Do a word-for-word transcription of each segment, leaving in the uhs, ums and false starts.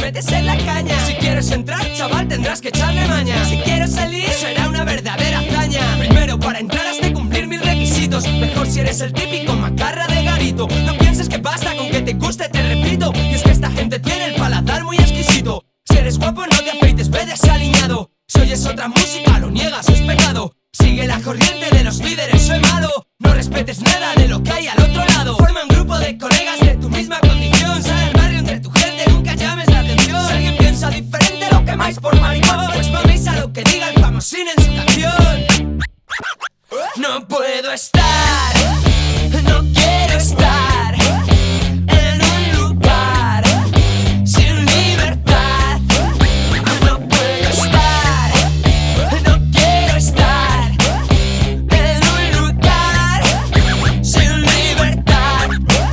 metes en la caña. Si quieres entrar, chaval, tendrás que echarle maña. Si quieres salir, será una verdadera hazaña. Primero, para entrar has de cumplir mil requisitos. Mejor si eres el típico macarra de garito. No pienses que basta con que te guste, te repito. Y es que esta gente tiene el paladar muy exquisito. Si eres guapo no te afeites, ve desaliñado. Si oyes otra música, lo niegas, es pecado. Sigue la corriente de los líderes, soy malo. No respetes nada de lo que hay al otro lado. Forma un grupo de colegas de tu misma condición. Sal al barrio entre tu gente, nunca llames la atención. Si alguien piensa diferente, lo quemáis por maricón. Pues maméis a lo que diga el famosín en su canción. No puedo estar, no quiero estar en un lugar sin libertad. No puedo estar, no quiero estar en un lugar sin libertad.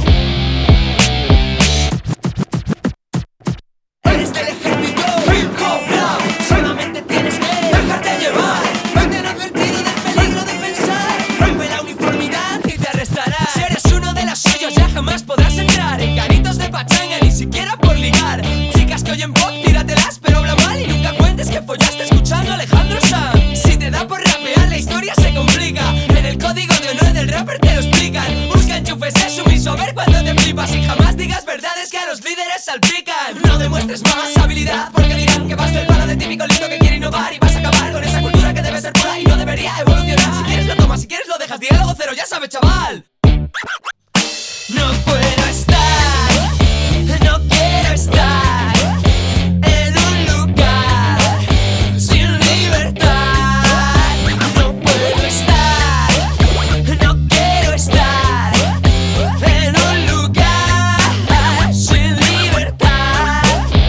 Eres del ejército, hip hop, rap. Solamente tienes que dejarte llevar. Vete advertido del peligro de pensar. Rompe la uniformidad y te arrestarán. Si eres uno de los suyos ya jamás podrás entrar en garitos de pachanga, ni siquiera por ligar. Chicas que oyen pop, tíratelas, pero habla mal. Y nunca cuentes que follaste escuchando a Alejandro Sanz. Si te da por rapear, la historia se complica. En el código de honor del rapper te lo explican. Busca enchufes, es sumiso, a ver cuando te flipas. Y jamás digas verdades que a los líderes salpican. No demuestres más habilidad, porque dirán que vas del palo de típico listo que quiere innovar. Y vas a acabar con esa cultura que debe ser pura y no debería evolucionar. Si quieres lo tomas, si quieres lo dejas, diálogo cero, ya sabes, chaval. No puedo estar, no quiero estar en un lugar sin libertad. No puedo estar, no quiero estar en un lugar sin libertad.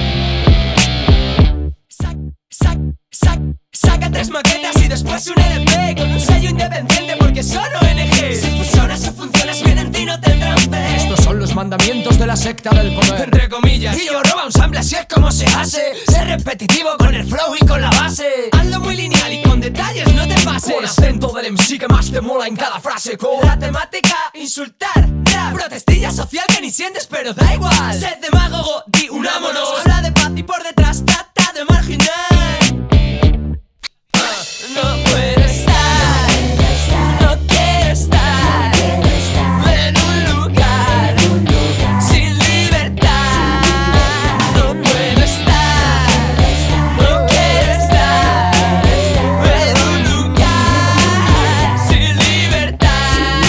Sac, sac, sac, saca tres maquetas y después un L P con un sello independiente porque son O N G. Si fusionas o funcionas bien en ti no tendrán fe. Estos son los mandamientos de la secta del poder, entre comillas. Y yo roba un sample, así es como se hace. Sé repetitivo con el flow y con la base. Hazlo muy lineal y con detalles no te pases. con acento del M C que más te mola en cada frase. Con la temática, insultar, rap. Protestilla social que ni sientes pero da igual. Sed demagogo, di unámonos. Habla de paz y por detrás trata de marginar. Ah, no puedo estar, no quiero estar en un lugar sin libertad. No puedo estar, no quiero estar en un lugar sin libertad.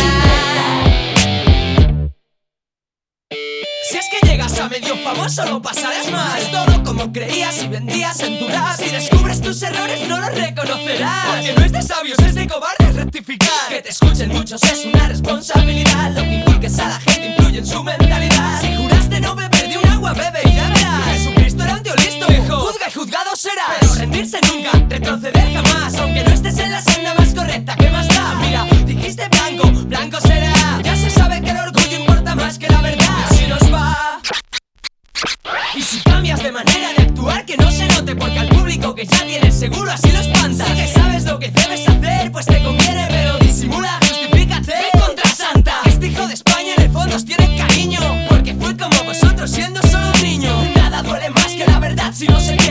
Si es que llegas a medio famoso lo pasarás mal. Es todo como creías y vendías en tu rap. Si descubres tus errores no los reconocerás, porque no es de sabios, es de cobardes rectificar. Que te escuchen muchos es una responsabilidad. Lo que inculques a la gente influye en su mentalidad. Si juraste no beber de un agua, bebe y ya verás. Jesucristo era un tío listo, viejo. Juzga y juzgado serás, pero rendirse nunca, retroceder jamás. Aunque no estés en la senda más correcta, ¿qué más da? Mira, dijiste blanco, blanco será. Ya se sabe que el orgullo importa más que la verdad. Y así nos va. Y si cambias de manera de actuar, que no se note, porque al público que ya tienes seguro así lo espantas. Si que sabes lo que debes hacer, pues te conviene, pero disimula, justifícate. Ve contra Santa. Este hijo de España en el fondo os tiene cariño, porque fue como vosotros siendo solo un niño. Nada duele más que la verdad si no se